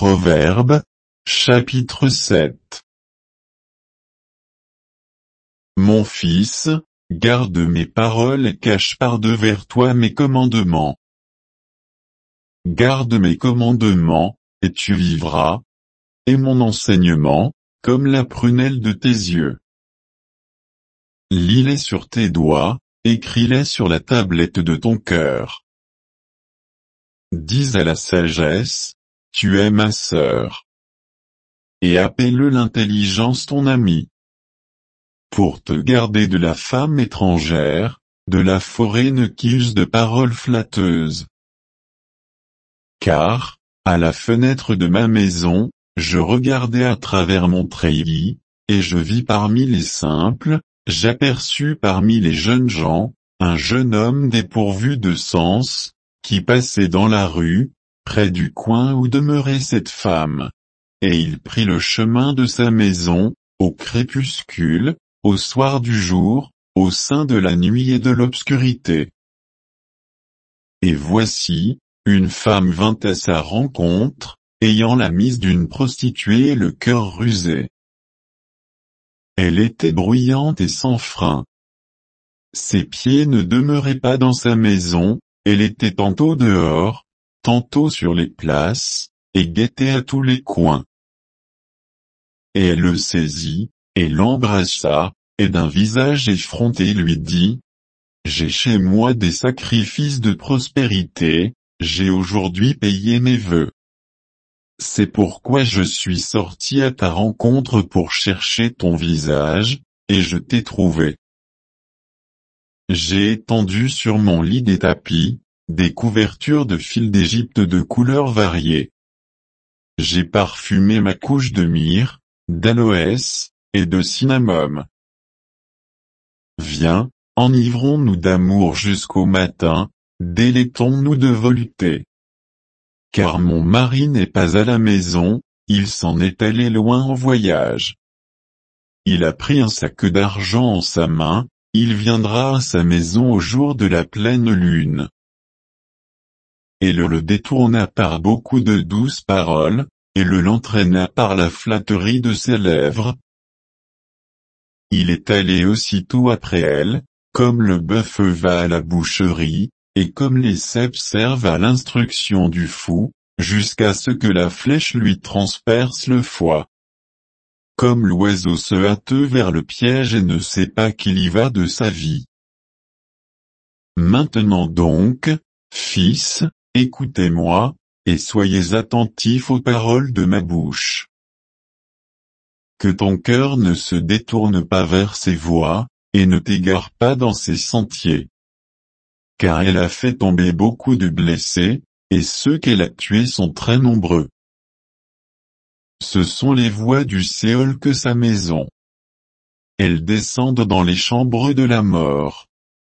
Proverbes, chapitre 7. Mon fils, garde mes paroles et cache par-devers toi mes commandements. Garde mes commandements, et tu vivras, et mon enseignement, comme la prunelle de tes yeux. Lis-les sur tes doigts, écris-les sur la tablette de ton cœur. Dis à la sagesse, tu es ma sœur. Et appelle l'intelligence ton ami. Pour te garder de la femme étrangère, de la foraine qui use de paroles flatteuses. Car, à la fenêtre de ma maison, je regardais à travers mon treillis, et je vis parmi les simples, j'aperçus parmi les jeunes gens, un jeune homme dépourvu de sens, qui passait dans la rue, près du coin où demeurait cette femme. Et il prit le chemin de sa maison, au crépuscule, au soir du jour, au sein de la nuit et de l'obscurité. Et voici, une femme vint à sa rencontre, ayant la mise d'une prostituée et le cœur rusé. Elle était bruyante et sans frein. Ses pieds ne demeuraient pas dans sa maison, elle était tantôt dehors, tantôt sur les places, et guettait à tous les coins. Et elle le saisit, et l'embrassa, et d'un visage effronté lui dit, « J'ai chez moi des sacrifices de prospérité, j'ai aujourd'hui payé mes vœux. C'est pourquoi je suis sorti à ta rencontre pour chercher ton visage, et je t'ai trouvé. J'ai étendu sur mon lit des tapis, des couvertures de fil d'Égypte de couleurs variées. J'ai parfumé ma couche de myrrhe, d'aloès, et de cinnamome. Viens, enivrons-nous d'amour jusqu'au matin, délectons-nous de volupté. Car mon mari n'est pas à la maison, il s'en est allé loin en voyage. Il a pris un sac d'argent en sa main, il viendra à sa maison au jour de la pleine lune. Et le détourna par beaucoup de douces paroles, et l'entraîna par la flatterie de ses lèvres. Il est allé aussitôt après elle, comme le bœuf va à la boucherie, et comme les cèpes servent à l'instruction du fou, jusqu'à ce que la flèche lui transperce le foie. Comme l'oiseau se hâte vers le piège et ne sait pas qu'il y va de sa vie. Maintenant donc, fils, écoutez-moi, et soyez attentifs aux paroles de ma bouche. Que ton cœur ne se détourne pas vers ses voies, et ne t'égare pas dans ses sentiers. Car elle a fait tomber beaucoup de blessés, et ceux qu'elle a tués sont très nombreux. Ce sont les voies du Séol que sa maison. Elles descendent dans les chambres de la mort.